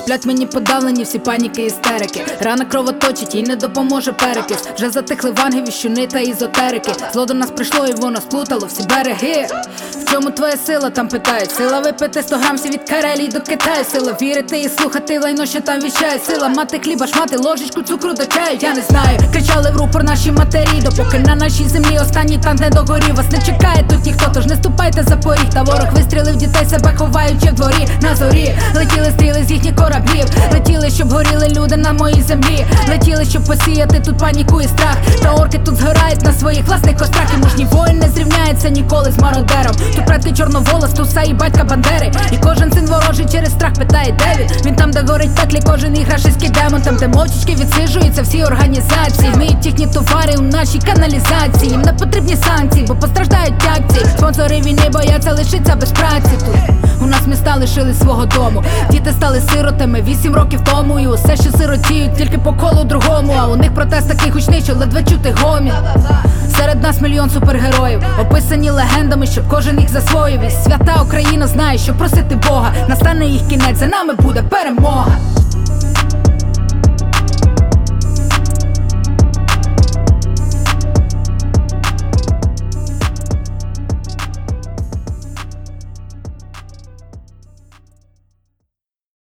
Сплять мені подавлені всі паніки, істерики. Рана кровоточить, їй не допоможе перекис. Вже затихли ванги, віщуни та ізотерики. Зло до нас прийшло і воно сплутало всі береги. В чому твоя сила, там питають. Сила випити 100 грам всі від Карелії до Китаю. Сила вірити і слухати лайно, що там віщає. Сила мати хліба, шмати, ложечку цукру до чаю. Я не знаю, кричали в рупор наші матері, допоки на нашій землі останній танк не догорів. Вас не чекає тут ніхто, тож не ступайте за поріг. Та ворог вистрілив дітей, себе ховаючи в дворі. На зорі летіли стріли з їхніх кораблів. Летіли, щоб горіли люди на моїй землі. Летіли, щоб посіяти тут паніку і страх. Та орки тут згорають на своїх власних кострах. І мужній воїн не зрівняється ніколи з мародером. Тут предки Чорновола, Стуса і батька Бандери. І кожен син ворожий через страх питає, де він? Він там, де горить пеклі, кожен їх рашистський демон. Там, де мовчечки відсиджуються всі організації. Вміють їхні товари у нашій каналізації. Їм не потрібні санкції, бо постраждають акції. Спонсори війни бояться лишиться без праці тут. У нас міста лишили свого дому. Діти стали сиротами 8 років тому. І усе ще сиротіють тільки по колу другому. А у них протест такий гучний, що ледве чути гомін. Серед нас мільйон супергероїв, описані легендами, щоб кожен їх засвоїв. І свята Україна знає, що просити Бога. Настане їх кінець, за нами буде перемога.